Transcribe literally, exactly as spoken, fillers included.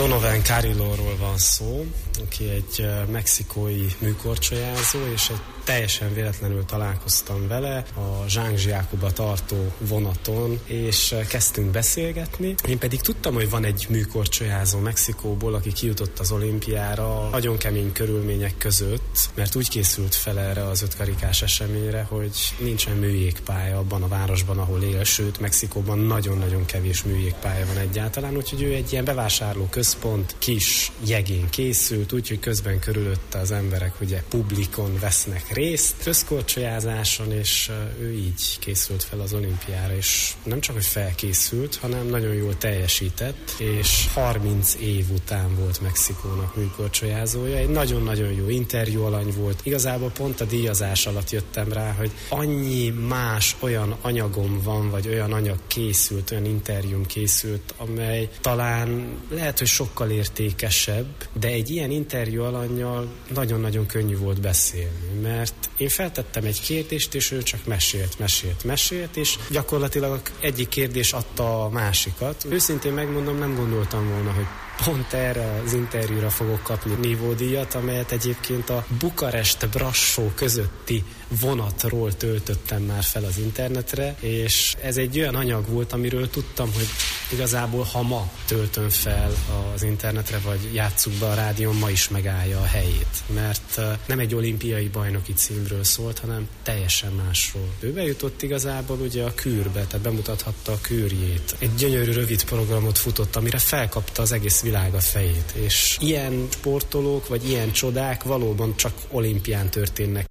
Donovan Carrilloról van szó, aki egy mexikói műkorcsolyázó, és egy teljesen véletlenül találkoztam vele a Zsángzsiákuba tartó vonaton, és kezdtünk beszélgetni. Én pedig tudtam, hogy van egy műkorcsolyázó Mexikóból, aki kijutott az olimpiára nagyon kemény körülmények között, mert úgy készült fel erre az ötkarikás eseményre, hogy nincsen műjégpálya abban a városban, ahol él, sőt, Mexikóban nagyon-nagyon kevés műjégpálya van egyáltalán, úgyhogy ő egy ilyen bevásárló központ, kis jegén készült, úgyhogy közben körülötte az emberek ugye publikon vesznek részt, közkorcsolyázáson, és ő így készült fel az olimpiára, és nem csak, hogy felkészült, hanem nagyon jól teljesített, és harminc év után volt Mexikónak műkorcsolyázója. Egy nagyon-nagyon jó interjú alany volt. Igazából pont a díjazás alatt jöttem rá, hogy annyi más olyan anyagom van, vagy olyan anyag készült, olyan interjúm készült, amely talán lehet, hogy sokkal értékesebb, de egy ilyen interjú alannyal nagyon-nagyon könnyű volt beszélni, mert én feltettem egy kérdést, és ő csak mesélt, mesélt, mesélt, és gyakorlatilag egyik kérdés adta a másikat. Őszintén megmondom, nem gondoltam volna, hogy pont erre az interjúra fogok kapni nívódíjat, amelyet egyébként a Bukarest-Brassó közötti vonatról töltöttem már fel az internetre, és ez egy olyan anyag volt, amiről tudtam, hogy igazából ha ma töltöm fel az internetre, vagy játsszuk be a rádión, ma is megállja a helyét, mert nem egy olimpiai bajnoki címről szólt, hanem teljesen másról. Ő bejutott igazából ugye a kűrbe, tehát bemutathatta a kűrjét. Egy gyönyörű rövid programot futott, amire felkapta az egész világ a fejét, és ilyen sportolók, vagy ilyen csodák valóban csak olimpián történnek.